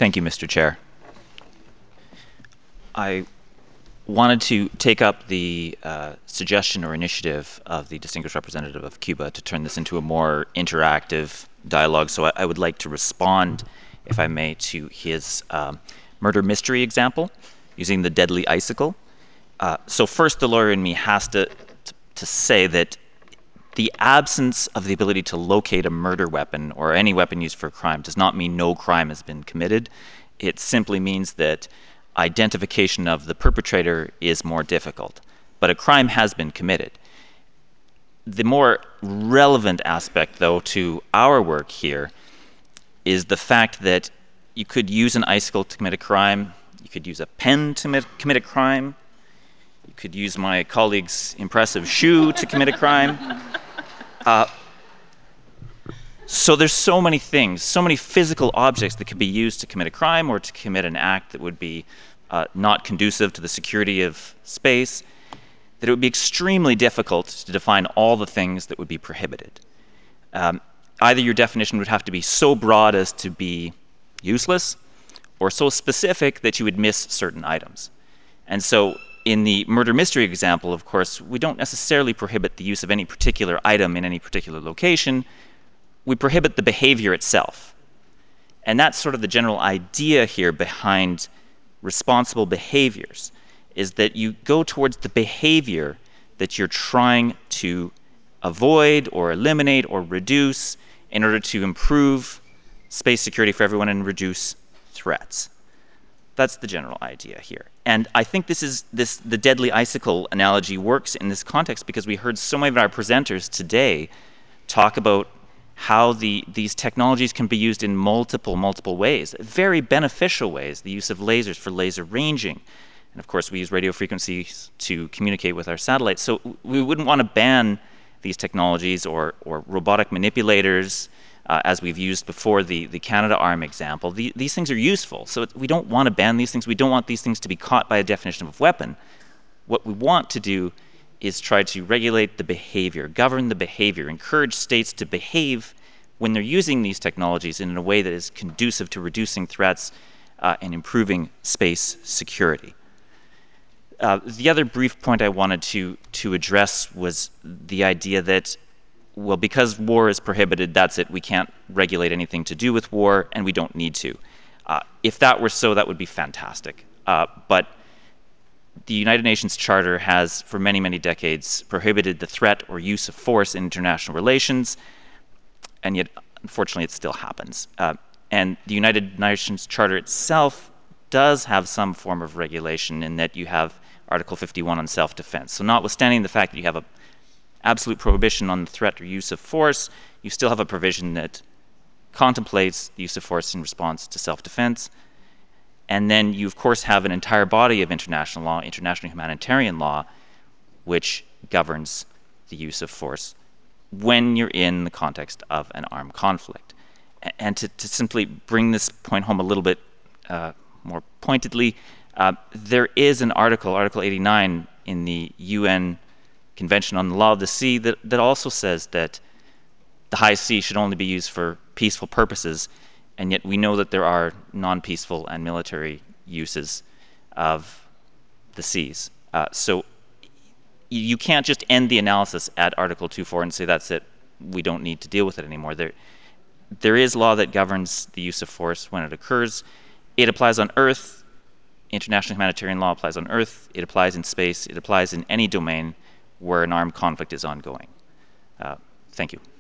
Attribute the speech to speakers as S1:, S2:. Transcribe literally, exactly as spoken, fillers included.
S1: Thank you, Mister Chair. I wanted to take up the uh, suggestion or initiative of the distinguished representative of Cuba to turn this into a more interactive dialogue. So I, I would like to respond, if I may, to his um, murder mystery example using the deadly icicle. Uh, so first, the lawyer in me has to, to, to say that the absence of the ability to locate a murder weapon or any weapon used for a crime does not mean no crime has been committed. It simply means that identification of the perpetrator is more difficult. But a crime has been committed. The more relevant aspect, though, to our work here is the fact that you could use an icicle to commit a crime. You could use a pen to commit a crime. You could use my colleague's impressive shoe to commit a crime. Uh, so there's so many things, so many physical objects that could be used to commit a crime or to commit an act that would be uh, not conducive to the security of space, that it would be extremely difficult to define all the things that would be prohibited. Um, either your definition would have to be so broad as to be useless, or so specific that you would miss certain items. And so in the murder mystery example, of course, we don't necessarily prohibit the use of any particular item in any particular location. We prohibit the behavior itself. And that's sort of the general idea here behind responsible behaviors, is that you go towards the behavior that you're trying to avoid or eliminate or reduce in order to improve space security for everyone and reduce threats. That's the general idea here. And I think this is this the deadly icicle analogy works in this context because we heard so many of our presenters today talk about how the these technologies can be used in multiple, multiple ways, very beneficial ways, the use of lasers for laser ranging. And of course, we use radio frequencies to communicate with our satellites. So we wouldn't want to ban these technologies or, or robotic manipulators, uh, as we've used before the, the Canadarm example. The, these things are useful. So we don't want to ban these things. We don't want these things to be caught by a definition of weapon. What we want to do is try to regulate the behavior, govern the behavior, encourage states to behave when they're using these technologies in a way that is conducive to reducing threats uh, and improving space security. Uh, the other brief point I wanted to, to address was the idea that, well, because war is prohibited, that's it. We can't regulate anything to do with war, and we don't need to. Uh, if that were so, that would be fantastic. Uh, but the United Nations Charter has, for many, many decades, prohibited the threat or use of force in international relations, and yet, unfortunately, it still happens. Uh, and the United Nations Charter itself does have some form of regulation in that you have Article fifty-one on self-defense. So notwithstanding the fact that you have an absolute prohibition on the threat or use of force, you still have a provision that contemplates the use of force in response to self-defense. And then you, of course, have an entire body of international law, international humanitarian law, which governs the use of force when you're in the context of an armed conflict. And to, to simply bring this point home a little bit uh, more pointedly, uh, there is an article, Article eighty-nine, in the U N Convention on the Law of the Sea that, that also says that the high sea should only be used for peaceful purposes, and yet we know that there are non-peaceful and military uses of the seas. Uh, so you can't just end the analysis at Article two point four and say that's it, we don't need to deal with it anymore. There, there is law that governs the use of force when it occurs. It applies on Earth. International humanitarian law applies on Earth. It applies in space. It applies in any domain where an armed conflict is ongoing. Uh, thank you.